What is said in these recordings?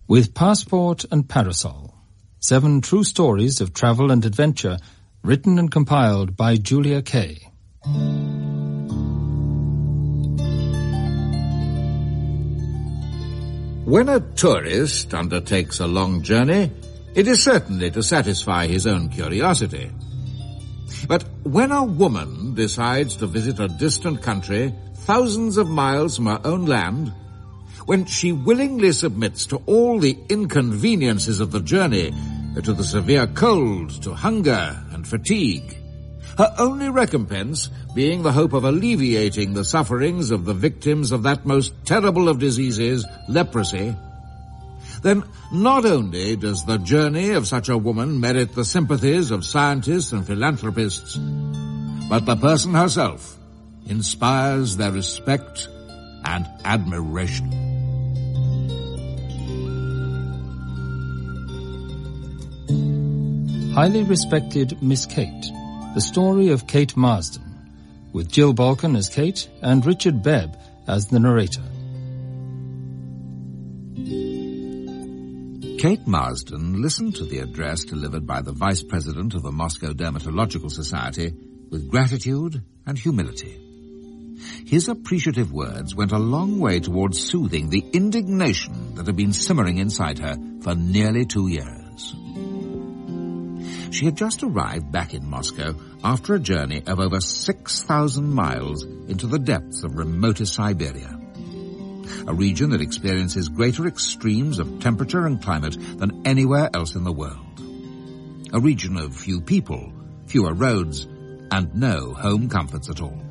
With Passport and Parasol, 7 true stories of travel and adventure, written and compiled by Julia Kay. When a tourist undertakes a long journey, it is certainly to satisfy his own curiosity. But when a woman decides to visit a distant country, thousands of miles from her own land, when she willingly submits to all the inconveniences of the journey, to the severe cold, to hunger and fatigue, her only recompense being the hope of alleviating the sufferings of the victims of that most terrible of diseases, leprosy, then not only does the journey of such a woman merit the sympathies of scientists and philanthropists, but the person herself inspires their respect and admiration. Highly Respected Miss Kate, the story of Kate Marsden, with Jill Balkan as Kate and Richard Bebb as the narrator. Kate Marsden listened to the address delivered by the Vice President of the Moscow Dermatological Society with gratitude and humility. His appreciative words went a long way towards soothing the indignation that had been simmering inside her for nearly 2 years. She had just arrived back in Moscow after a journey of over 6,000 miles into the depths of remotest Siberia, a region that experiences greater extremes of temperature and climate than anywhere else in the world. A region of few people, fewer roads, and no home comforts at all.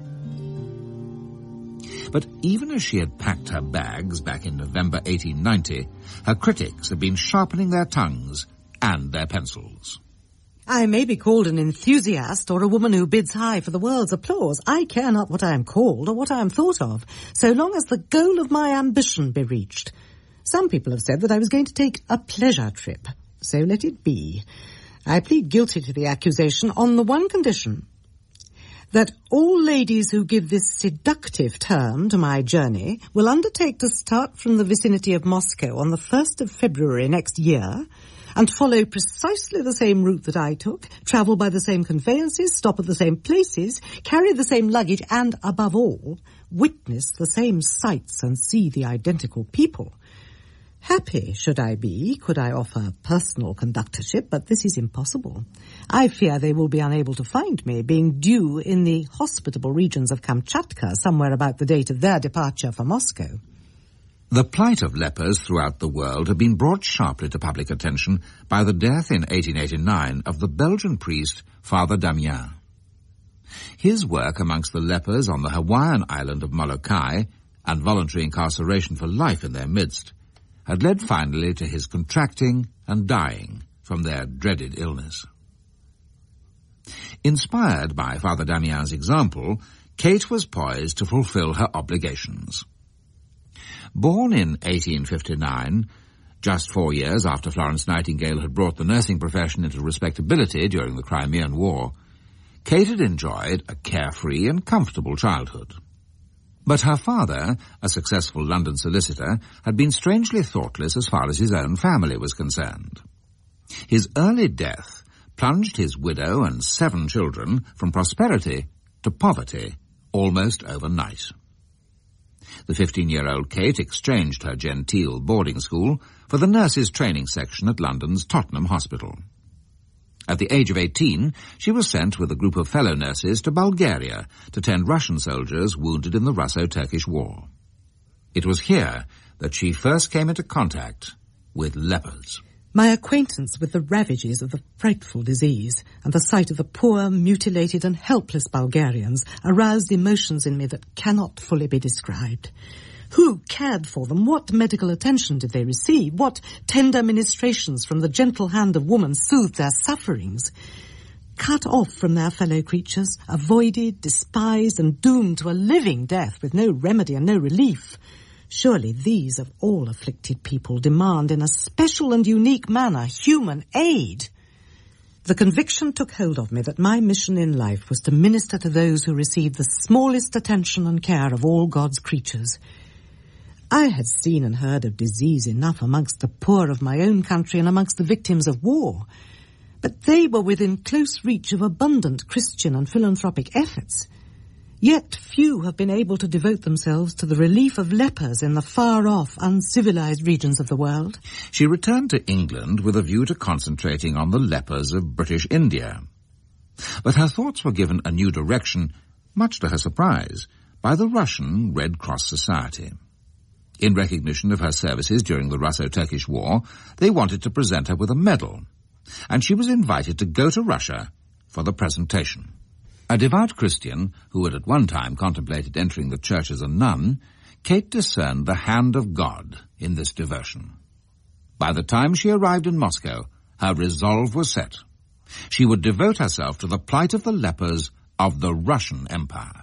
But even as she had packed her bags back in November 1890, her critics had been sharpening their tongues and their pencils. I may be called an enthusiast or a woman who bids high for the world's applause. I care not what I am called or what I am thought of, so long as the goal of my ambition be reached. Some people have said that I was going to take a pleasure trip, so let it be. I plead guilty to the accusation on the one condition, that all ladies who give this seductive term to my journey will undertake to start from the vicinity of Moscow on the 1st of February next year, and follow precisely the same route that I took, travel by the same conveyances, stop at the same places, carry the same luggage, and, above all, witness the same sights and see the identical people. Happy should I be, could I offer personal conductorship, but this is impossible. I fear they will be unable to find me, being due in the hospitable regions of Kamchatka, somewhere about the date of their departure for Moscow. The plight of lepers throughout the world had been brought sharply to public attention by the death in 1889 of the Belgian priest Father Damien. His work amongst the lepers on the Hawaiian island of Molokai, and voluntary incarceration for life in their midst, had led finally to his contracting and dying from their dreaded illness. Inspired by Father Damien's example, Kate was poised to fulfill her obligations. Born in 1859, just 4 years after Florence Nightingale had brought the nursing profession into respectability during the Crimean War, Kate had enjoyed a carefree and comfortable childhood. But her father, a successful London solicitor, had been strangely thoughtless as far as his own family was concerned. His early death plunged his widow and 7 children from prosperity to poverty almost overnight. The 15-year-old Kate exchanged her genteel boarding school for the nurses' training section at London's Tottenham Hospital. At the age of 18, she was sent with a group of fellow nurses to Bulgaria to tend Russian soldiers wounded in the Russo-Turkish War. It was here that she first came into contact with lepers. My acquaintance with the ravages of the frightful disease and the sight of the poor, mutilated and helpless Bulgarians aroused emotions in me that cannot fully be described. Who cared for them? What medical attention did they receive? What tender ministrations from the gentle hand of woman soothed their sufferings? Cut off from their fellow creatures, avoided, despised and doomed to a living death with no remedy and no relief. Surely these of all afflicted people demand in a special and unique manner human aid. The conviction took hold of me that my mission in life was to minister to those who received the smallest attention and care of all God's creatures. I had seen and heard of disease enough amongst the poor of my own country and amongst the victims of war, but they were within close reach of abundant Christian and philanthropic efforts. Yet few have been able to devote themselves to the relief of lepers in the far-off, uncivilized regions of the world. She returned to England with a view to concentrating on the lepers of British India. But her thoughts were given a new direction, much to her surprise, by the Russian Red Cross Society. In recognition of her services during the Russo-Turkish War, they wanted to present her with a medal, and she was invited to go to Russia for the presentation. A devout Christian, who had at one time contemplated entering the church as a nun, Kate discerned the hand of God in this devotion. By the time she arrived in Moscow, her resolve was set. She would devote herself to the plight of the lepers of the Russian Empire.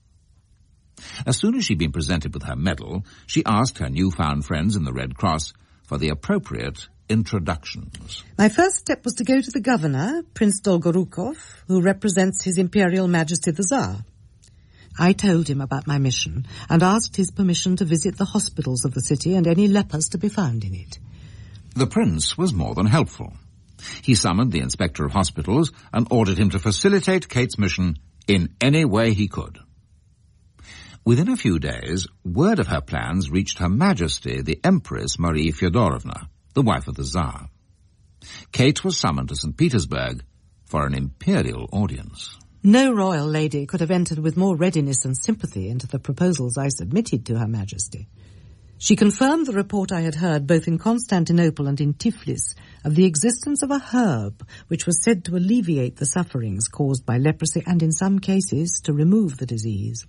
As soon as she'd been presented with her medal, she asked her newfound friends in the Red Cross for the appropriate introductions. My first step was to go to the governor, Prince Dolgorukov, who represents His Imperial Majesty the Tsar. I told him about my mission and asked his permission to visit the hospitals of the city and any lepers to be found in it. The prince was more than helpful. He summoned the inspector of hospitals and ordered him to facilitate Kate's mission in any way he could. Within a few days, word of her plans reached Her Majesty the Empress Marie Fyodorovna, the wife of the Tsar. Kate was summoned to St. Petersburg for an imperial audience. No royal lady could have entered with more readiness and sympathy into the proposals I submitted to Her Majesty. She confirmed the report I had heard both in Constantinople and in Tiflis of the existence of a herb which was said to alleviate the sufferings caused by leprosy and in some cases to remove the disease.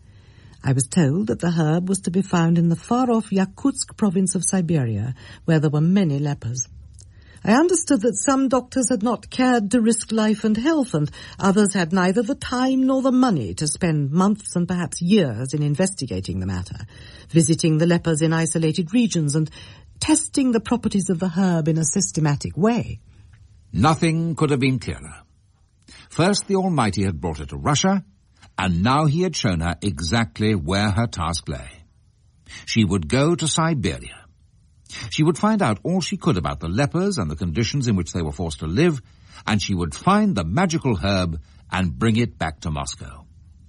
I was told that the herb was to be found in the far-off Yakutsk province of Siberia, where there were many lepers. I understood that some doctors had not cared to risk life and health, and others had neither the time nor the money to spend months and perhaps years in investigating the matter, visiting the lepers in isolated regions and testing the properties of the herb in a systematic way. Nothing could have been clearer. First, the Almighty had brought her to Russia, and now he had shown her exactly where her task lay. She would go to Siberia. She would find out all she could about the lepers and the conditions in which they were forced to live, and she would find the magical herb and bring it back to Moscow.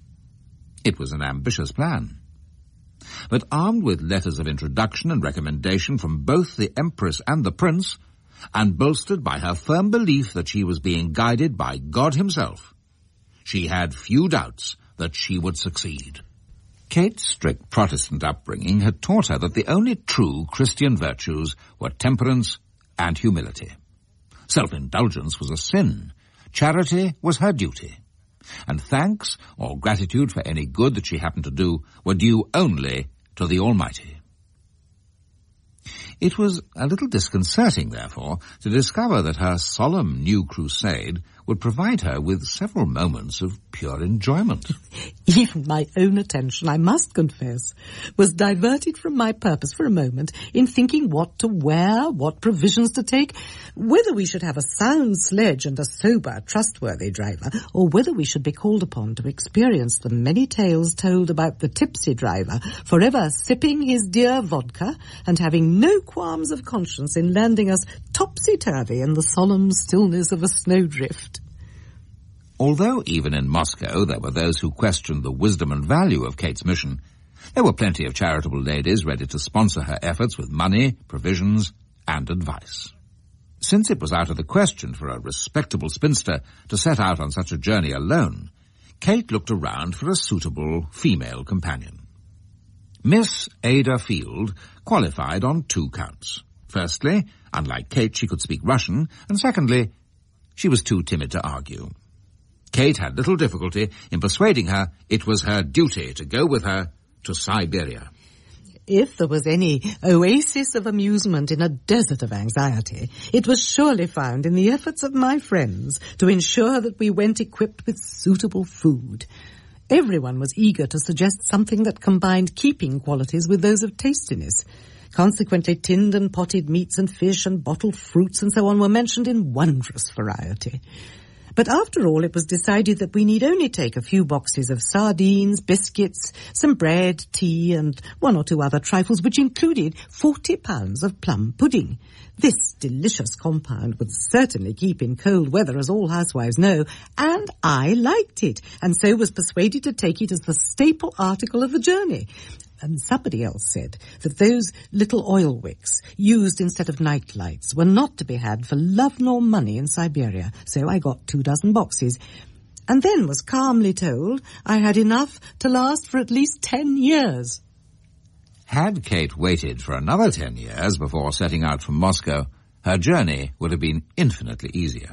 It was an ambitious plan. But armed with letters of introduction and recommendation from both the Empress and the Prince, and bolstered by her firm belief that she was being guided by God himself, she had few doubts that she would succeed. Kate's strict Protestant upbringing had taught her that the only true Christian virtues were temperance and humility. Self-indulgence was a sin. Charity was her duty. And thanks or gratitude for any good that she happened to do were due only to the Almighty. It was a little disconcerting, therefore, to discover that her solemn new crusade would provide her with several moments of pure enjoyment. Even my own attention, I must confess, was diverted from my purpose for a moment in thinking what to wear, what provisions to take, whether we should have a sound sledge and a sober, trustworthy driver, or whether we should be called upon to experience the many tales told about the tipsy driver, forever sipping his dear vodka and having no qualms of conscience in landing us topsy-turvy in the solemn stillness of a snowdrift. Although even in Moscow there were those who questioned the wisdom and value of Kate's mission, there were plenty of charitable ladies ready to sponsor her efforts with money, provisions, and advice. Since it was out of the question for a respectable spinster to set out on such a journey alone, Kate looked around for a suitable female companion. Miss Ada Field qualified on 2 counts. Firstly, unlike Kate, she could speak Russian, and secondly, she was too timid to argue. Kate had little difficulty in persuading her it was her duty to go with her to Siberia. If there was any oasis of amusement in a desert of anxiety, it was surely found in the efforts of my friends to ensure that we went equipped with suitable food. Everyone was eager to suggest something that combined keeping qualities with those of tastiness. Consequently, tinned and potted meats and fish and bottled fruits and so on were mentioned in wondrous variety. But after all, it was decided that we need only take a few boxes of sardines, biscuits, some bread, tea, and 1 or 2 other trifles, which included 40 pounds of plum pudding. This delicious compound would certainly keep in cold weather, as all housewives know, and I liked it, and so was persuaded to take it as the staple article of the journey. And somebody else said that those little oil wicks used instead of night lights were not to be had for love nor money in Siberia, so I got 24 boxes, and then was calmly told I had enough to last for at least 10 years. Had Kate waited for another 10 years before setting out from Moscow, her journey would have been infinitely easier.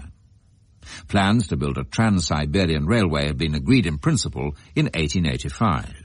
Plans to build a Trans-Siberian railway had been agreed in principle in 1885.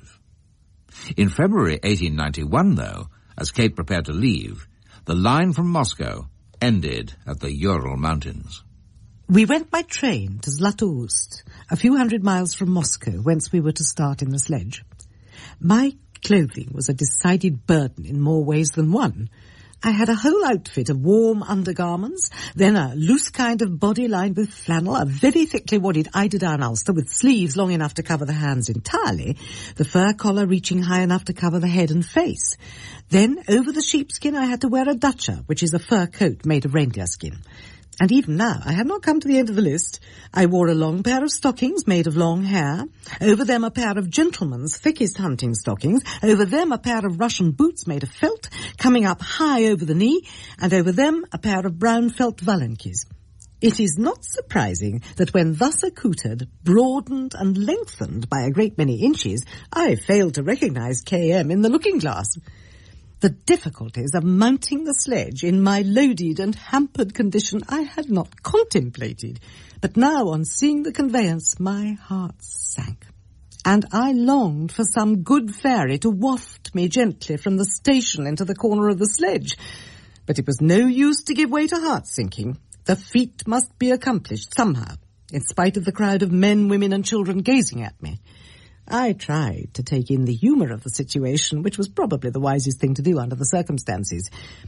In February 1891, though, as Kate prepared to leave, the line from Moscow ended at the Ural Mountains. We went by train to Zlatoust, a few hundred miles from Moscow, whence we were to start in the sledge. My clothing was a decided burden in more ways than one. I had a whole outfit of warm undergarments, then a loose kind of body lined with flannel, a very thickly wadded eiderdown ulster with sleeves long enough to cover the hands entirely, the fur collar reaching high enough to cover the head and face. Then, over the sheepskin, I had to wear a dacha, which is a fur coat made of reindeer skin. And even now, I had not come to the end of the list. I wore a long pair of stockings made of long hair, over them a pair of gentlemen's thickest hunting stockings, over them a pair of Russian boots made of felt, coming up high over the knee, and over them a pair of brown felt valenkis. It is not surprising that when thus accoutred, broadened and lengthened by a great many inches, I failed to recognize K.M. in the looking-glass. The difficulties of mounting the sledge in my loaded and hampered condition I had not contemplated, but now on seeing the conveyance my heart sank, and I longed for some good fairy to waft me gently from the station into the corner of the sledge. But it was no use to give way to heart-sinking. The feat must be accomplished somehow, in spite of the crowd of men, women and children gazing at me. I tried to take in the humour of the situation, which was probably the wisest thing to do under the circumstances.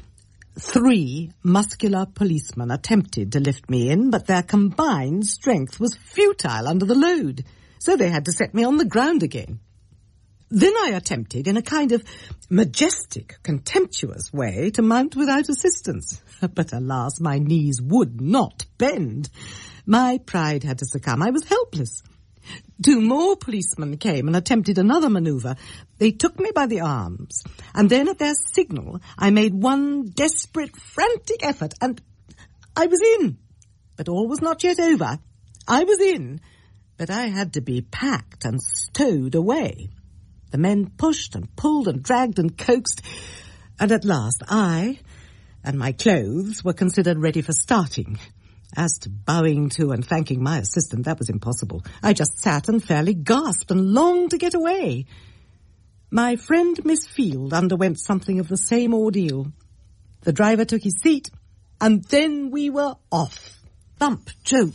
3 muscular policemen attempted to lift me in, but their combined strength was futile under the load, so they had to set me on the ground again. Then I attempted, in a kind of majestic, contemptuous way, to mount without assistance. But alas, my knees would not bend. My pride had to succumb. I was helpless. 2 more policemen came and attempted another manoeuvre. They took me by the arms, and then at their signal I made one desperate, frantic effort, and I was in. But all was not yet over. I was in, but I had to be packed and stowed away. The men pushed and pulled and dragged and coaxed, and at last I and my clothes were considered ready for starting. As to bowing to and thanking my assistant, that was impossible. I just sat and fairly gasped and longed to get away. My friend Miss Field underwent something of the same ordeal. The driver took his seat, and then we were off. Bump,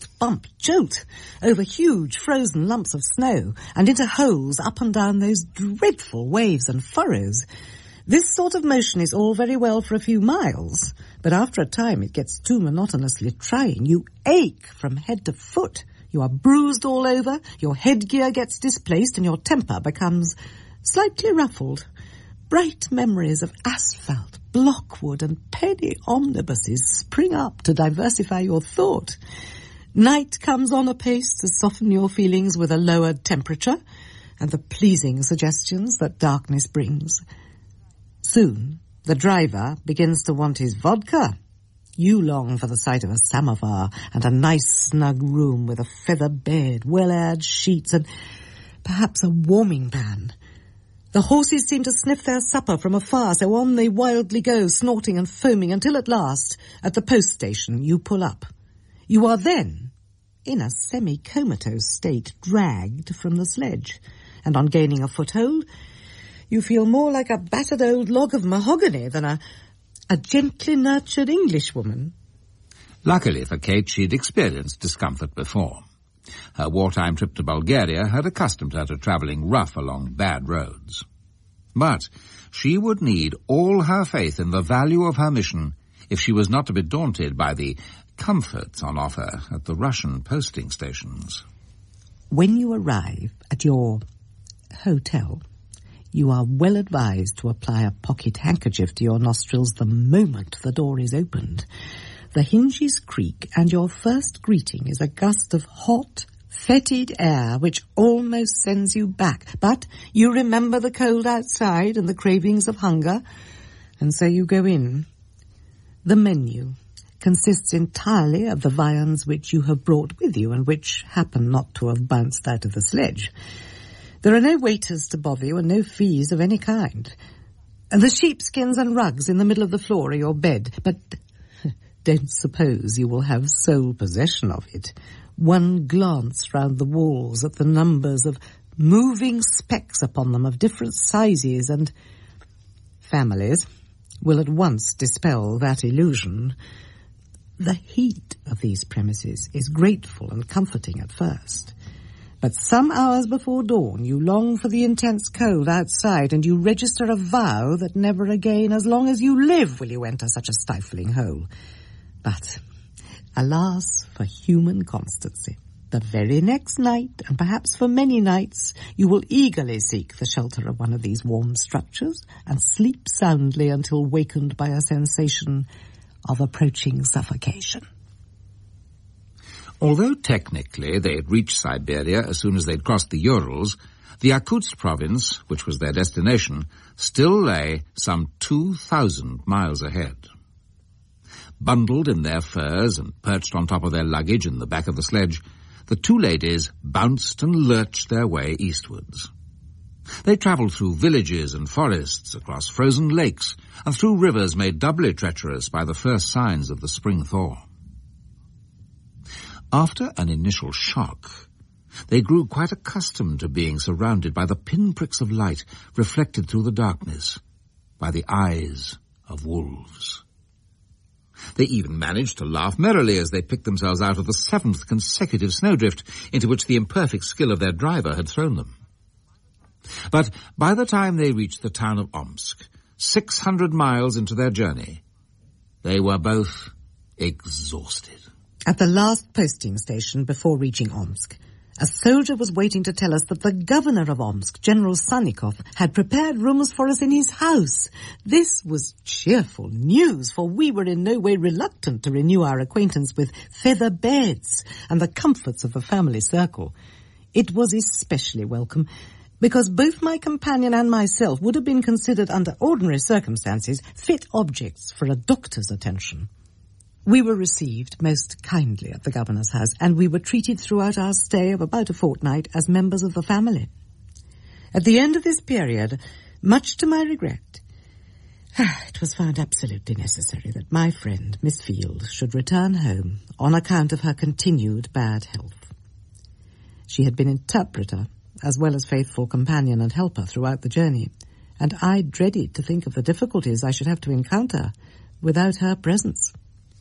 jolt, over huge frozen lumps of snow, and into holes up and down those dreadful waves and furrows. This sort of motion is all very well for a few miles, but after a time it gets too monotonously trying. You ache from head to foot. You are bruised all over, your headgear gets displaced, and your temper becomes slightly ruffled. Bright memories of asphalt, blockwood, and penny omnibuses spring up to diversify your thought. Night comes on apace to soften your feelings with a lowered temperature, and the pleasing suggestions that darkness brings. Soon, the driver begins to want his vodka. You long for the sight of a samovar and a nice snug room with a feather bed, well-aired sheets, and perhaps a warming pan. The horses seem to sniff their supper from afar, so on they wildly go, snorting and foaming, until at last, at the post station, you pull up. You are then, in a semi-comatose state, dragged from the sledge, and on gaining a foothold, you feel more like a battered old log of mahogany than a gently nurtured Englishwoman. Luckily for Kate, she'd experienced discomfort before. Her wartime trip to Bulgaria had accustomed her to travelling rough along bad roads. But she would need all her faith in the value of her mission if she was not to be daunted by the comforts on offer at the Russian posting stations. When you arrive at your hotel, you are well advised to apply a pocket handkerchief to your nostrils the moment the door is opened. The hinges creak, and your first greeting is a gust of hot, fetid air which almost sends you back. But you remember the cold outside and the cravings of hunger, and so you go in. The menu consists entirely of the viands which you have brought with you and which happen not to have bounced out of the sledge. There are no waiters to bother you and no fees of any kind. And the sheepskins and rugs in the middle of the floor are your bed, but don't suppose you will have sole possession of it. One glance round the walls at the numbers of moving specks upon them of different sizes and families will at once dispel that illusion. The heat of these premises is grateful and comforting at first. But some hours before dawn you long for the intense cold outside, and you register a vow that never again, as long as you live, will you enter such a stifling hole. But, alas for human constancy, the very next night, and perhaps for many nights, you will eagerly seek the shelter of one of these warm structures and sleep soundly until wakened by a sensation of approaching suffocation. Although technically they had reached Siberia as soon as they'd crossed the Urals, the Yakutsk province, which was their destination, still lay some 2,000 miles ahead. Bundled in their furs and perched on top of their luggage in the back of the sledge, the two ladies bounced and lurched their way eastwards. They travelled through villages and forests, across frozen lakes, and through rivers made doubly treacherous by the first signs of the spring thaw. After an initial shock, they grew quite accustomed to being surrounded by the pinpricks of light reflected through the darkness, by the eyes of wolves. They even managed to laugh merrily as they picked themselves out of the 7th consecutive snowdrift into which the imperfect skill of their driver had thrown them. But by the time they reached the town of Omsk, 600 miles into their journey, they were both exhausted. At the last posting station before reaching Omsk, a soldier was waiting to tell us that the governor of Omsk, General Sannikov, had prepared rooms for us in his house. This was cheerful news, for we were in no way reluctant to renew our acquaintance with feather beds and the comforts of the family circle. It was especially welcome, because both my companion and myself would have been considered under ordinary circumstances fit objects for a doctor's attention. We were received most kindly at the governor's house, and we were treated throughout our stay of about a fortnight as members of the family. At the end of this period, much to my regret, it was found absolutely necessary that my friend, Miss Field, should return home on account of her continued bad health. She had been interpreter, as well as faithful companion and helper throughout the journey, and I dreaded to think of the difficulties I should have to encounter without her presence.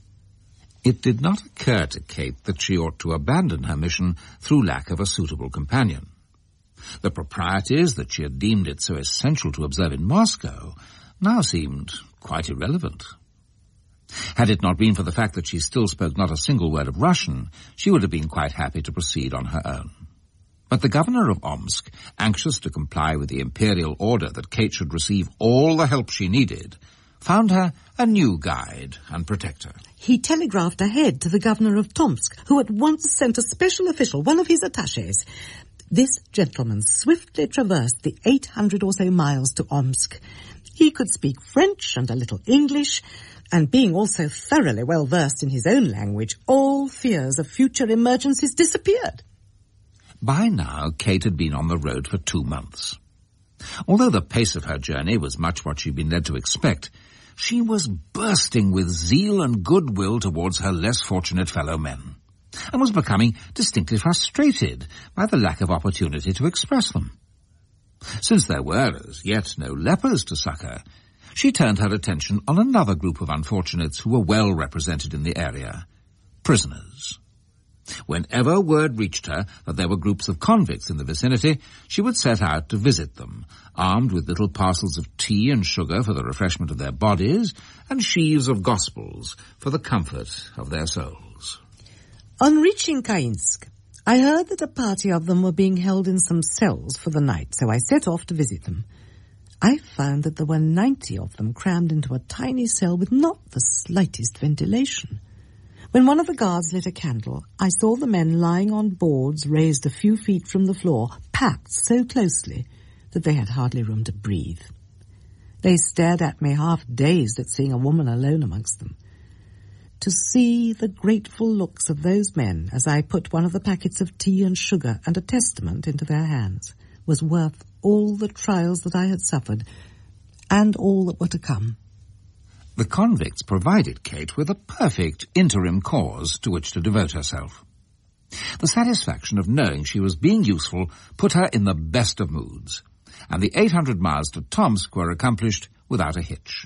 It did not occur to Kate that she ought to abandon her mission through lack of a suitable companion. The proprieties that she had deemed it so essential to observe in Moscow now seemed quite irrelevant. Had it not been for the fact that she still spoke not a single word of Russian, she would have been quite happy to proceed on her own. But the governor of Omsk, anxious to comply with the imperial order that Kate should receive all the help she needed, found her a new guide and protector. He telegraphed ahead to the governor of Tomsk, who at once sent a special official, one of his attachés. This gentleman swiftly traversed the 800 or so miles to Omsk. He could speak French and a little English, and being also thoroughly well versed in his own language, all fears of future emergencies disappeared. By now, Kate had been on the road for 2 months. Although the pace of her journey was much what she'd been led to expect, she was bursting with zeal and goodwill towards her less fortunate fellow men, and was becoming distinctly frustrated by the lack of opportunity to express them. Since there were as yet no lepers to succour, she turned her attention on another group of unfortunates who were well represented in the area, prisoners. Whenever word reached her that there were groups of convicts in the vicinity, she would set out to visit them, armed with little parcels of tea and sugar for the refreshment of their bodies, and sheaves of gospels for the comfort of their souls. On reaching Kainsk, I heard that a party of them were being held in some cells for the night, so I set off to visit them. I found that there were 90 of them crammed into a tiny cell with not the slightest ventilation. When one of the guards lit a candle, I saw the men lying on boards raised a few feet from the floor, packed so closely that they had hardly room to breathe. They stared at me half dazed at seeing a woman alone amongst them. To see the grateful looks of those men as I put one of the packets of tea and sugar and a testament into their hands was worth all the trials that I had suffered and all that were to come. The convicts provided Kate with a perfect interim cause to which to devote herself. The satisfaction of knowing she was being useful put her in the best of moods, and the 800 miles to Tomsk were accomplished without a hitch.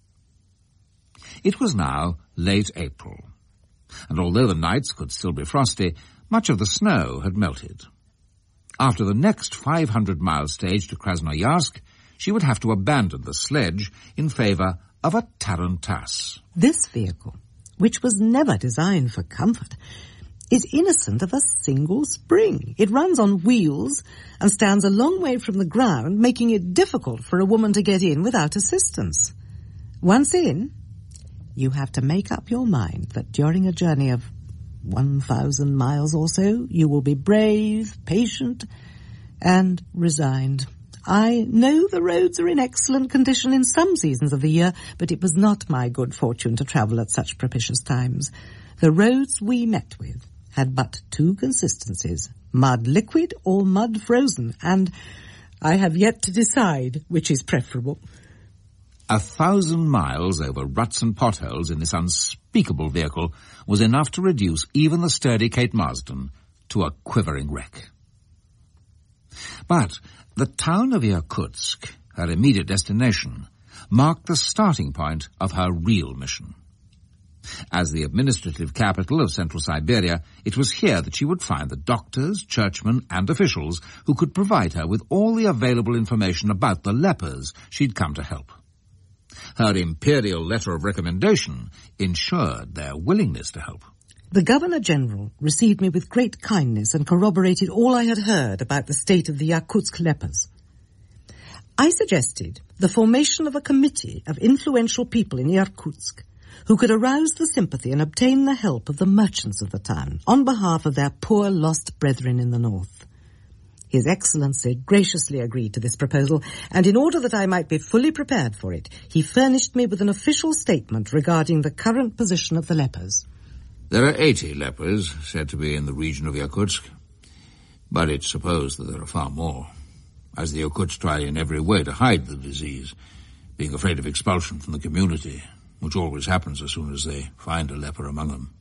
It was now late April, and although the nights could still be frosty, much of the snow had melted. After the next 500-mile stage to Krasnoyarsk, she would have to abandon the sledge in favour of a tarantass. This vehicle, which was never designed for comfort, is innocent of a single spring. It runs on wheels and stands a long way from the ground, making it difficult for a woman to get in without assistance. Once in, you have to make up your mind that during a journey of 1,000 miles or so, you will be brave, patient, and resigned. I know the roads are in excellent condition in some seasons of the year, but it was not my good fortune to travel at such propitious times. The roads we met with had but two consistencies, mud liquid or mud frozen, and I have yet to decide which is preferable. 1,000 miles over ruts and potholes in this unspeakable vehicle was enough to reduce even the sturdy Kate Marsden to a quivering wreck. But the town of Irkutsk, her immediate destination, marked the starting point of her real mission. As the administrative capital of Central Siberia, it was here that she would find the doctors, churchmen, and officials who could provide her with all the available information about the lepers she'd come to help. Her imperial letter of recommendation ensured their willingness to help. The Governor-General received me with great kindness and corroborated all I had heard about the state of the Yakutsk lepers. I suggested the formation of a committee of influential people in Irkutsk who could arouse the sympathy and obtain the help of the merchants of the town on behalf of their poor lost brethren in the north. His Excellency graciously agreed to this proposal, and in order that I might be fully prepared for it, he furnished me with an official statement regarding the current position of the lepers. There are 80 lepers said to be in the region of Irkutsk, but it's supposed that there are far more, as the Irkuts try in every way to hide the disease, being afraid of expulsion from the community, which always happens as soon as they find a leper among them.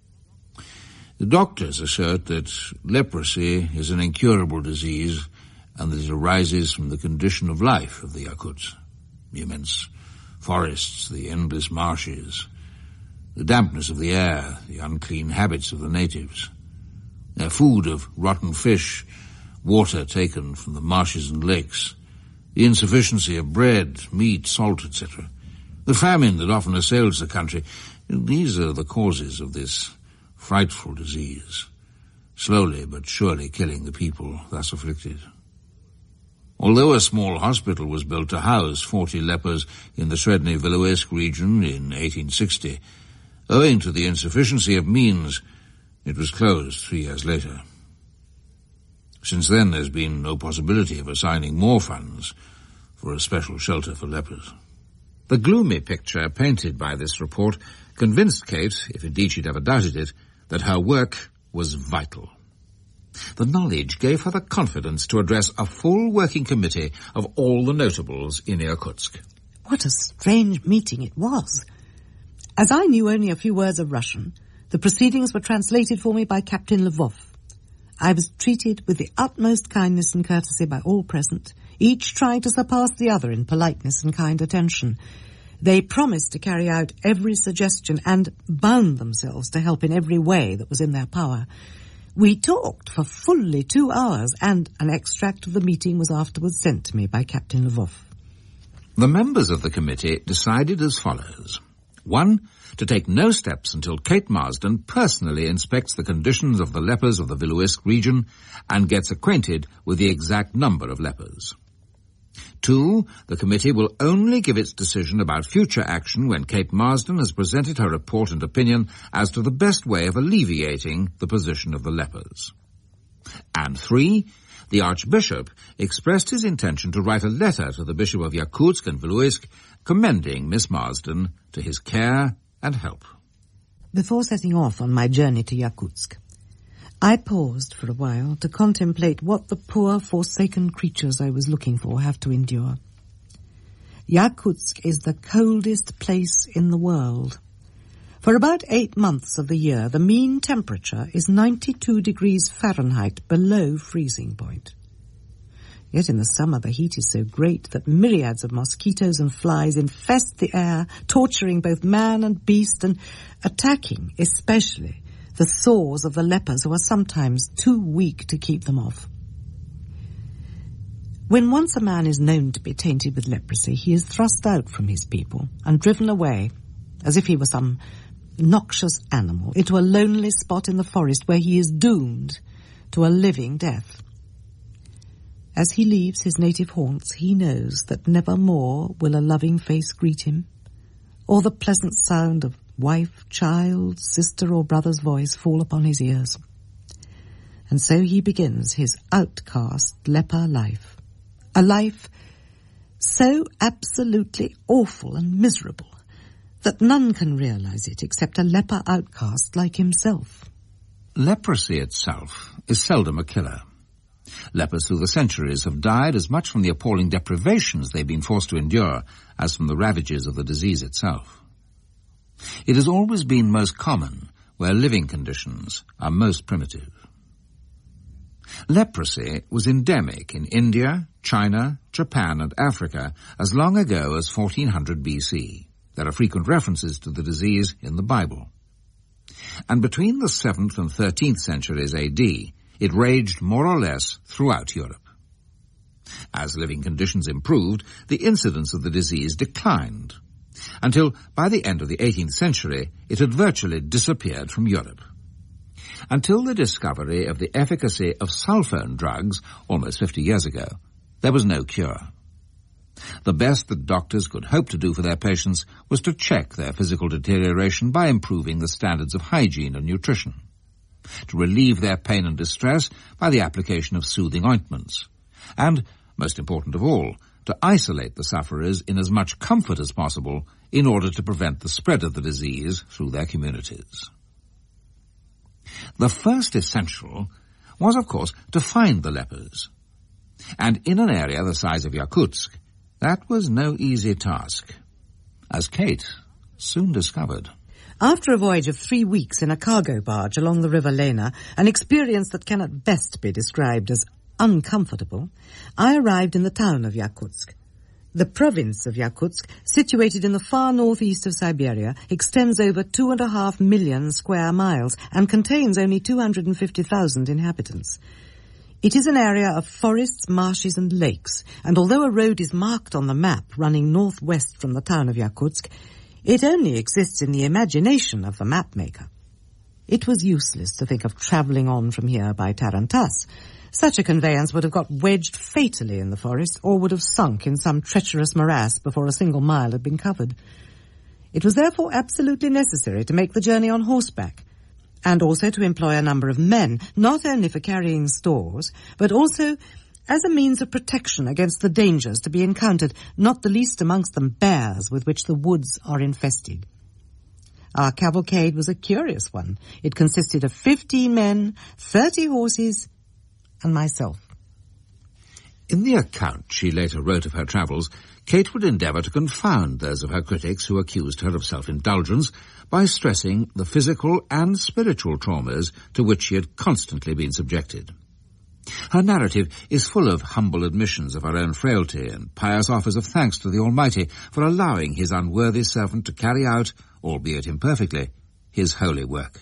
The doctors assert that leprosy is an incurable disease and that it arises from the condition of life of the Yakuts, the immense forests, the endless marshes, the dampness of the air, the unclean habits of the natives, their food of rotten fish, water taken from the marshes and lakes, the insufficiency of bread, meat, salt, etc., the famine that often assails the country. These are the causes of this frightful disease, slowly but surely killing the people thus afflicted. Although a small hospital was built to house 40 lepers in the Sredny-Viluesk region in 1860, owing to the insufficiency of means, it was closed 3 years later. Since then, there's been no possibility of assigning more funds for a special shelter for lepers. The gloomy picture painted by this report convinced Kate, if indeed she'd ever doubted it, that her work was vital. The knowledge gave her the confidence to address a full working committee of all the notables in Irkutsk. What a strange meeting it was. As I knew only a few words of Russian, the proceedings were translated for me by Captain Lvov. I was treated with the utmost kindness and courtesy by all present, each trying to surpass the other in politeness and kind attention. They promised to carry out every suggestion and bound themselves to help in every way that was in their power. We talked for fully 2 hours, and an extract of the meeting was afterwards sent to me by Captain Lvov. The members of the committee decided as follows. 1. To take no steps until Kate Marsden personally inspects the conditions of the lepers of the Wiluisk region and gets acquainted with the exact number of lepers. 2. The committee will only give its decision about future action when Kate Marsden has presented her report and opinion as to the best way of alleviating the position of the lepers. And 3. The Archbishop expressed his intention to write a letter to the Bishop of Yakutsk and Wiluisk commending Miss Marsden to his care and help. Before setting off on my journey to Yakutsk, I paused for a while to contemplate what the poor, forsaken creatures I was looking for have to endure. Yakutsk is the coldest place in the world. For about 8 months of the year, the mean temperature is 92 degrees Fahrenheit below freezing point. Yet in the summer the heat is so great that myriads of mosquitoes and flies infest the air, torturing both man and beast and attacking, especially, the sores of the lepers who are sometimes too weak to keep them off. When once a man is known to be tainted with leprosy, he is thrust out from his people and driven away, as if he were some noxious animal, into a lonely spot in the forest where he is doomed to a living death. As he leaves his native haunts, he knows that never more will a loving face greet him, or the pleasant sound of wife, child, sister or brother's voice fall upon his ears. And so he begins his outcast leper life, a life so absolutely awful and miserable that none can realize it except a leper outcast like himself. Leprosy itself is seldom a killer. Lepers through the centuries have died as much from the appalling deprivations they've been forced to endure as from the ravages of the disease itself. It has always been most common where living conditions are most primitive. Leprosy was endemic in India, China, Japan and Africa as long ago as 1400 BC. There are frequent references to the disease in the Bible. And between the 7th and 13th centuries AD, it raged more or less throughout Europe. As living conditions improved, the incidence of the disease declined, until by the end of the 18th century it had virtually disappeared from Europe. Until the discovery of the efficacy of sulfone drugs almost 50 years ago, there was no cure. The best that doctors could hope to do for their patients was to check their physical deterioration by improving the standards of hygiene and nutrition, to relieve their pain and distress by the application of soothing ointments, and, most important of all, to isolate the sufferers in as much comfort as possible in order to prevent the spread of the disease through their communities. The first essential was, of course, to find the lepers. And in an area the size of Yakutsk, that was no easy task, as Kate soon discovered. After a voyage of 3 weeks in a cargo barge along the river Lena, an experience that can at best be described as uncomfortable, I arrived in the town of Yakutsk. The province of Yakutsk, situated in the far northeast of Siberia, extends over 2.5 million square miles and contains only 250,000 inhabitants. It is an area of forests, marshes and lakes, and although a road is marked on the map running northwest from the town of Yakutsk, it only exists in the imagination of the mapmaker. It was useless to think of travelling on from here by tarantass. Such a conveyance would have got wedged fatally in the forest or would have sunk in some treacherous morass before a single mile had been covered. It was therefore absolutely necessary to make the journey on horseback, and also to employ a number of men, not only for carrying stores, but also as a means of protection against the dangers to be encountered, not the least amongst them bears with which the woods are infested. Our cavalcade was a curious one. It consisted of 15 men, 30 horses, and myself. In the account she later wrote of her travels, Kate would endeavour to confound those of her critics who accused her of self-indulgence by stressing the physical and spiritual traumas to which she had constantly been subjected. Her narrative is full of humble admissions of her own frailty and pious offers of thanks to the Almighty for allowing his unworthy servant to carry out, albeit imperfectly, his holy work.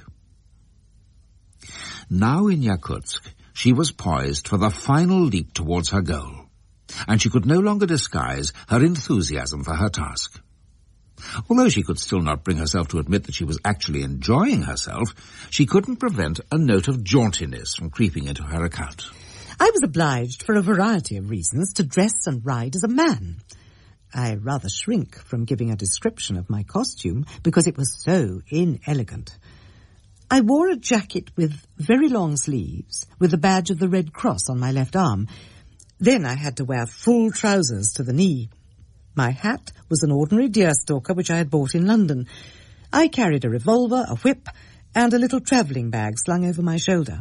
Now in Yakutsk, she was poised for the final leap towards her goal, and she could no longer disguise her enthusiasm for her task. Although she could still not bring herself to admit that she was actually enjoying herself, she couldn't prevent a note of jauntiness from creeping into her account. I was obliged, for a variety of reasons, to dress and ride as a man. I rather shrink from giving a description of my costume because it was so inelegant. I wore a jacket with very long sleeves, with the badge of the Red Cross on my left arm. Then I had to wear full trousers to the knee. My hat was an ordinary deerstalker which I had bought in London. I carried a revolver, a whip, and a little travelling bag slung over my shoulder.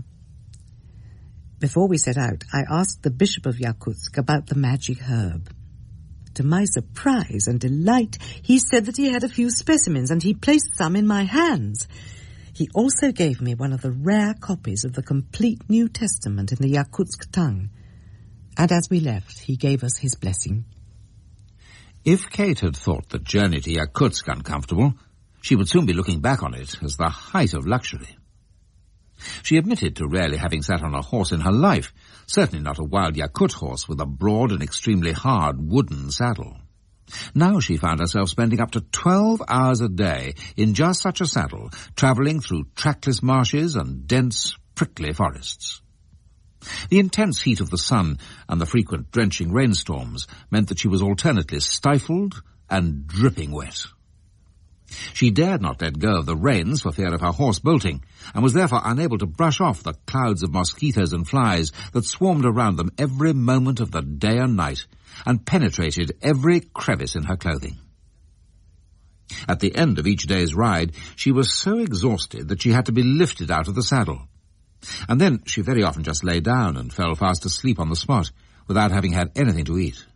Before we set out, I asked the Bishop of Yakutsk about the magic herb. To my surprise and delight, he said that he had a few specimens and he placed some in my hands. He also gave me one of the rare copies of the complete New Testament in the Yakutsk tongue. And as we left, he gave us his blessing. If Kate had thought the journey to Yakutsk uncomfortable, she would soon be looking back on it as the height of luxury. She admitted to rarely having sat on a horse in her life, certainly not a wild Yakut horse with a broad and extremely hard wooden saddle. Now she found herself spending up to 12 hours a day in just such a saddle, travelling through trackless marshes and dense, prickly forests. The intense heat of the sun and the frequent drenching rainstorms meant that she was alternately stifled and dripping wet. She dared not let go of the reins for fear of her horse bolting, and was therefore unable to brush off the clouds of mosquitoes and flies that swarmed around them every moment of the day and night, and penetrated every crevice in her clothing. At the end of each day's ride, she was so exhausted that she had to be lifted out of the saddle. And then she very often just lay down and fell fast asleep on the spot, without having had anything to eat.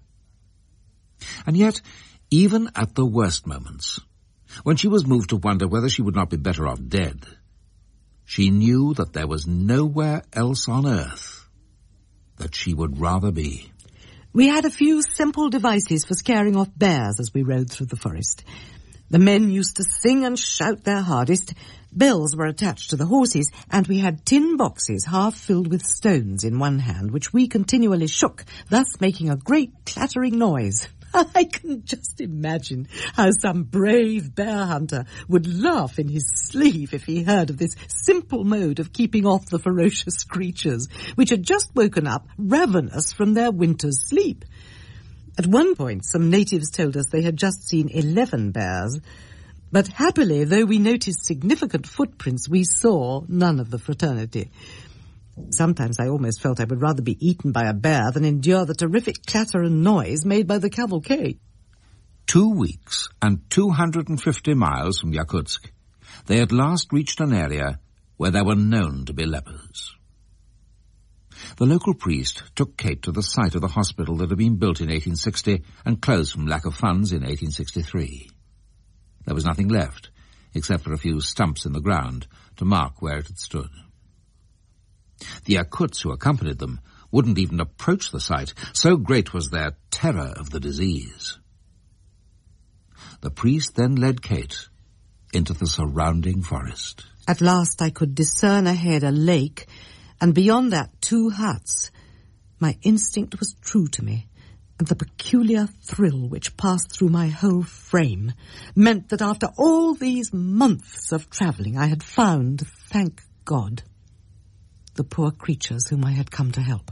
And yet, even at the worst moments, when she was moved to wonder whether she would not be better off dead, she knew that there was nowhere else on earth that she would rather be. We had a few simple devices for scaring off bears as we rode through the forest. The men used to sing and shout their hardest. Bells were attached to the horses, and we had tin boxes half filled with stones in one hand, which we continually shook, thus making a great clattering noise. I can just imagine how some brave bear hunter would laugh in his sleeve if he heard of this simple mode of keeping off the ferocious creatures, which had just woken up ravenous from their winter's sleep. At one point, some natives told us they had just seen 11 bears, but happily, though we noticed significant footprints, we saw none of the fraternity. Sometimes I almost felt I would rather be eaten by a bear than endure the terrific clatter and noise made by the cavalcade. 2 weeks and 250 miles from Yakutsk, they at last reached an area where there were known to be lepers. The local priest took Kate to the site of the hospital that had been built in 1860 and closed from lack of funds in 1863. There was nothing left, except for a few stumps in the ground to mark where it had stood. The Yakuts who accompanied them wouldn't even approach the site, so great was their terror of the disease. The priest then led Kate into the surrounding forest. At last I could discern ahead a lake, and beyond that 2 huts. My instinct was true to me, and the peculiar thrill which passed through my whole frame meant that after all these months of travelling I had found, thank God, the poor creatures whom I had come to help.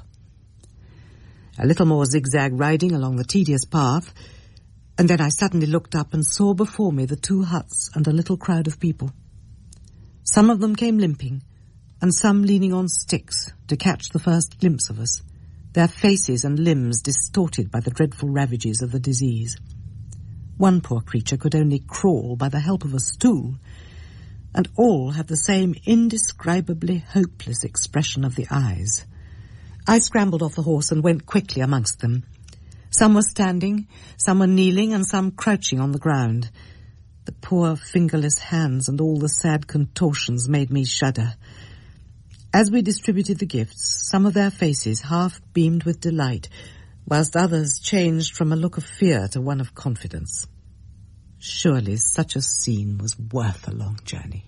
A little more zigzag riding along the tedious path, and then I suddenly looked up and saw before me the 2 huts and a little crowd of people. Some of them came limping, and some leaning on sticks to catch the first glimpse of us, their faces and limbs distorted by the dreadful ravages of the disease. One poor creature could only crawl by the help of a stool, and all had the same indescribably hopeless expression of the eyes. I scrambled off the horse and went quickly amongst them. Some were standing, some were kneeling, and some crouching on the ground. The poor fingerless hands and all the sad contortions made me shudder. As we distributed the gifts, some of their faces half beamed with delight, whilst others changed from a look of fear to one of confidence. Surely such a scene was worth a long journey.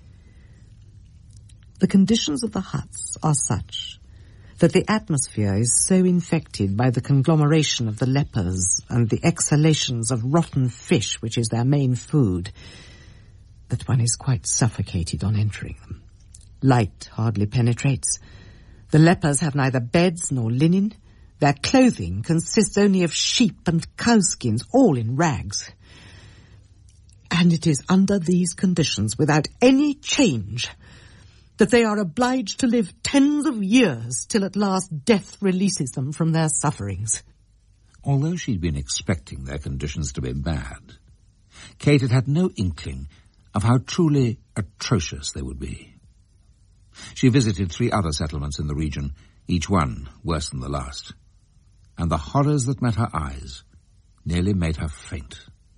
The conditions of the huts are such that the atmosphere is so infected by the conglomeration of the lepers and the exhalations of rotten fish, which is their main food, that one is quite suffocated on entering them. Light hardly penetrates. The lepers have neither beds nor linen. Their clothing consists only of sheep and cowskins, all in rags. And it is under these conditions, without any change, that they are obliged to live tens of years till at last death releases them from their sufferings. Although she'd been expecting their conditions to be bad, Kate had had no inkling of how truly atrocious they would be. She visited 3 other settlements in the region, each one worse than the last, and the horrors that met her eyes nearly made her faint.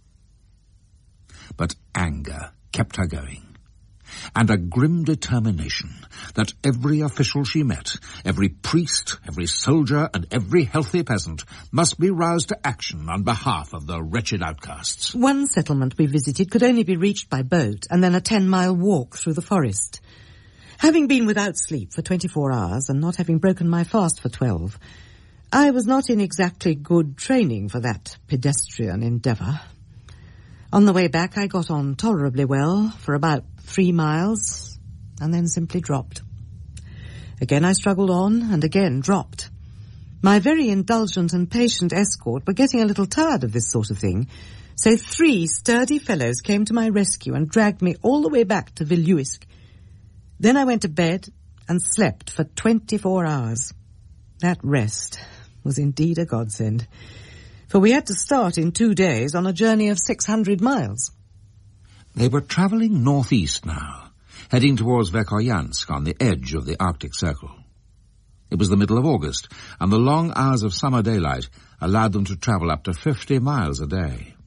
But anger kept her going, and a grim determination that every official she met, every priest, every soldier, and every healthy peasant must be roused to action on behalf of the wretched outcasts. One settlement we visited could only be reached by boat, and then a 10-mile walk through the forest. Having been without sleep for 24 hours, and not having broken my fast for 12, I was not in exactly good training for that pedestrian endeavour. On the way back, I got on tolerably well for about 3 miles, and then simply dropped. Again I struggled on, and again dropped. My very indulgent and patient escort were getting a little tired of this sort of thing, so 3 sturdy fellows came to my rescue and dragged me all the way back to Villuisk. Then I went to bed and slept for 24 hours. That rest was indeed a godsend, for we had to start in 2 days on a journey of 600 miles. They were travelling northeast now, heading towards Verkhoyansk on the edge of the Arctic Circle. It was the middle of August, and the long hours of summer daylight allowed them to travel up to 50 miles a day.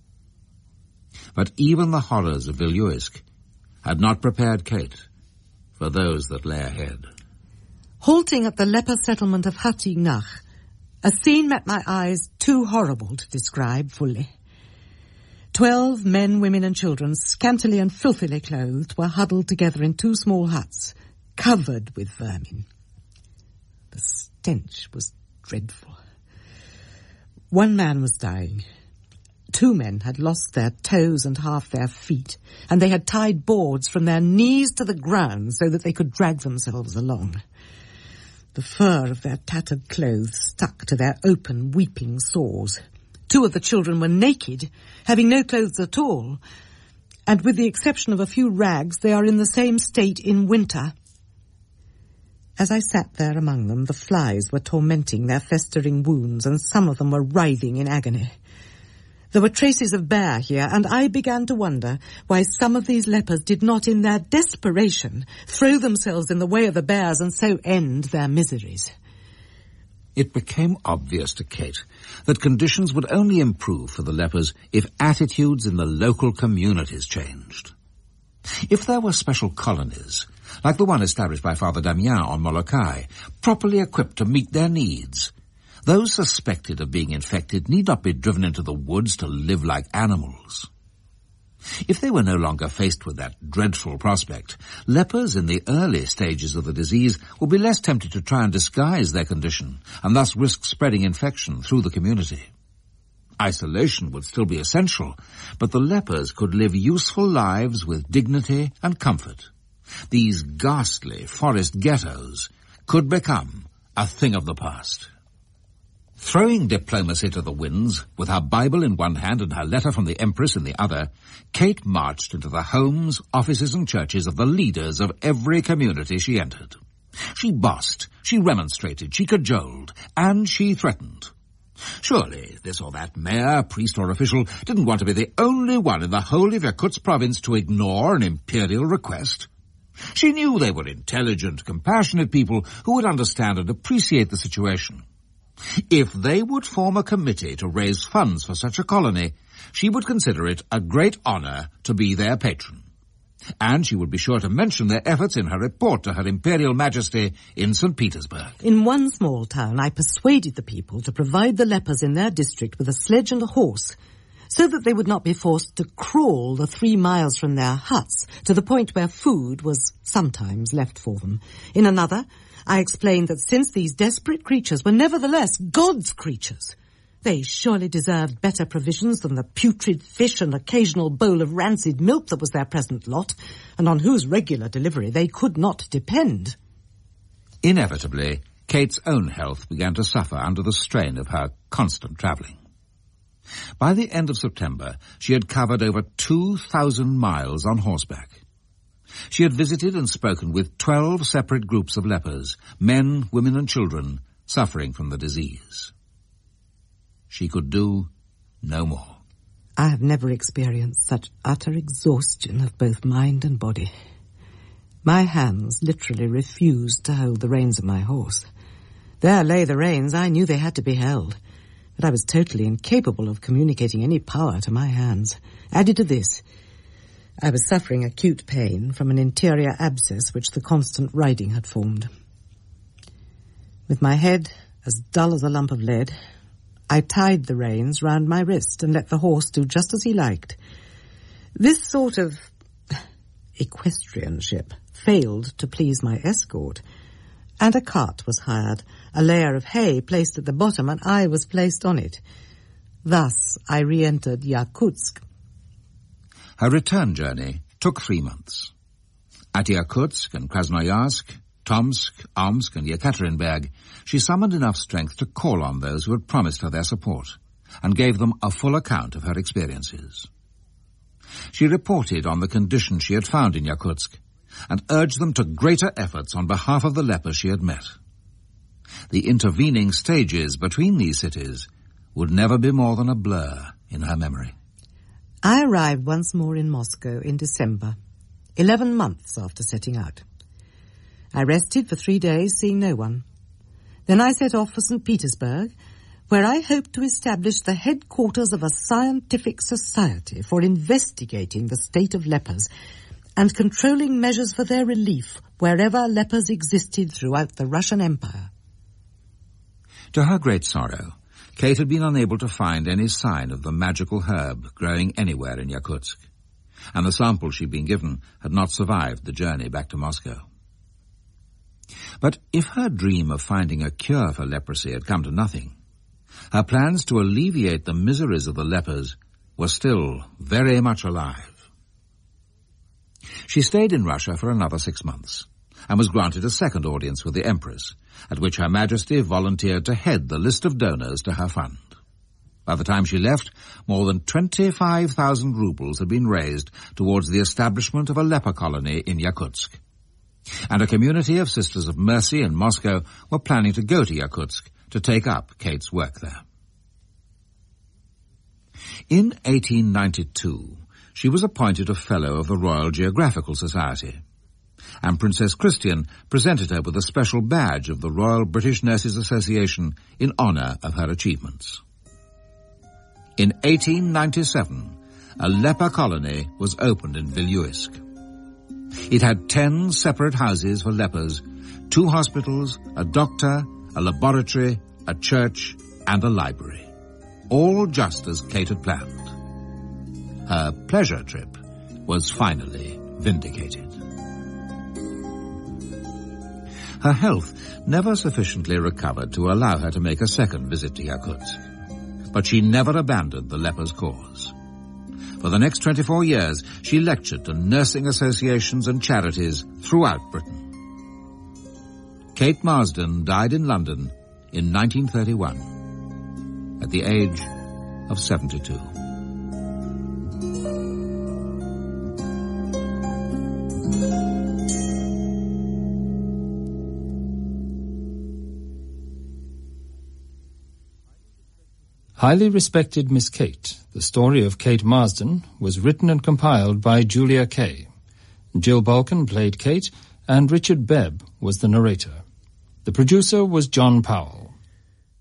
But even the horrors of Villuisk had not prepared Kate for those that lay ahead. Halting at the leper settlement of Hatinach, a scene met my eyes too horrible to describe fully. 12 men, women and children, scantily and filthily clothed, were huddled together in 2 small huts, covered with vermin. The stench was dreadful. 1 man was dying. 2 men had lost their toes and half their feet, and they had tied boards from their knees to the ground so that they could drag themselves along. The fur of their tattered clothes stuck to their open, weeping sores. 2 of the children were naked, having no clothes at all, and with the exception of a few rags, they are in the same state in winter. As I sat there among them, the flies were tormenting their festering wounds, and some of them were writhing in agony. There were traces of bear here, and I began to wonder why some of these lepers did not, in their desperation, throw themselves in the way of the bears and so end their miseries. It became obvious to Kate that conditions would only improve for the lepers if attitudes in the local communities changed. If there were special colonies, like the one established by Father Damien on Molokai, properly equipped to meet their needs, those suspected of being infected need not be driven into the woods to live like animals. If they were no longer faced with that dreadful prospect, lepers in the early stages of the disease would be less tempted to try and disguise their condition and thus risk spreading infection through the community. Isolation would still be essential, but the lepers could live useful lives with dignity and comfort. These ghastly forest ghettos could become a thing of the past. Throwing diplomacy to the winds, with her Bible in one hand and her letter from the Empress in the other, Kate marched into the homes, offices and churches of the leaders of every community she entered. She bossed, she remonstrated, she cajoled, and she threatened. Surely this or that mayor, priest or official didn't want to be the only one in the whole of Yakutsk province to ignore an imperial request. She knew they were intelligent, compassionate people who would understand and appreciate the situation. If they would form a committee to raise funds for such a colony, she would consider it a great honor to be their patron. And she would be sure to mention their efforts in her report to Her Imperial Majesty in St. Petersburg. In one small town, I persuaded the people to provide the lepers in their district with a sledge and a horse, so that they would not be forced to crawl the 3 miles from their huts to the point where food was sometimes left for them. In another, I explained that since these desperate creatures were nevertheless God's creatures, they surely deserved better provisions than the putrid fish and occasional bowl of rancid milk that was their present lot, and on whose regular delivery they could not depend. Inevitably, Kate's own health began to suffer under the strain of her constant travelling. By the end of September, she had covered over 2,000 miles on horseback. She had visited and spoken with 12 separate groups of lepers, men, women and children, suffering from the disease. She could do no more. I have never experienced such utter exhaustion of both mind and body. My hands literally refused to hold the reins of my horse. There lay the reins. I knew they had to be held, but I was totally incapable of communicating any power to my hands. Added to this, I was suffering acute pain from an interior abscess which the constant riding had formed. With my head as dull as a lump of lead, I tied the reins round my wrist and let the horse do just as he liked. This sort of equestrianship failed to please my escort, and a cart was hired, a layer of hay placed at the bottom, and I was placed on it. Thus I re-entered Yakutsk. Her return journey took 3 months. At Yakutsk and Krasnoyarsk, Tomsk, Omsk and Yekaterinburg, she summoned enough strength to call on those who had promised her their support, and gave them a full account of her experiences. She reported on the conditions she had found in Yakutsk, and urged them to greater efforts on behalf of the lepers she had met. The intervening stages between these cities would never be more than a blur in her memory. I arrived once more in Moscow in December, 11 months after setting out. I rested for 3 days, seeing no one. Then I set off for St. Petersburg, where I hoped to establish the headquarters of a scientific society for investigating the state of lepers and controlling measures for their relief wherever lepers existed throughout the Russian Empire. To her great sorrow, Kate had been unable to find any sign of the magical herb growing anywhere in Yakutsk, and the sample she'd been given had not survived the journey back to Moscow. But if her dream of finding a cure for leprosy had come to nothing, her plans to alleviate the miseries of the lepers were still very much alive. She stayed in Russia for another 6 months, and was granted a second audience with the Empress, at which Her Majesty volunteered to head the list of donors to her fund. By the time she left, more than 25,000 rubles had been raised towards the establishment of a leper colony in Yakutsk, and a community of Sisters of Mercy in Moscow were planning to go to Yakutsk to take up Kate's work there. In 1892, she was appointed a Fellow of the Royal Geographical Society, and Princess Christian presented her with a special badge of the Royal British Nurses Association in honour of her achievements. In 1897, a leper colony was opened in Vilyuisk. It had 10 separate houses for lepers, 2 hospitals, a doctor, a laboratory, a church, and a library, all just as Kate had planned. Her pleasure trip was finally vindicated. Her health never sufficiently recovered to allow her to make a second visit to Yakutsk, but she never abandoned the lepers' cause. For the next 24 years, she lectured to nursing associations and charities throughout Britain. Kate Marsden died in London in 1931, at the age of 72. Highly Respected Miss Kate, the story of Kate Marsden, was written and compiled by Julia Kay. Jill Balkin played Kate, and Richard Bebb was the narrator. The producer was John Powell.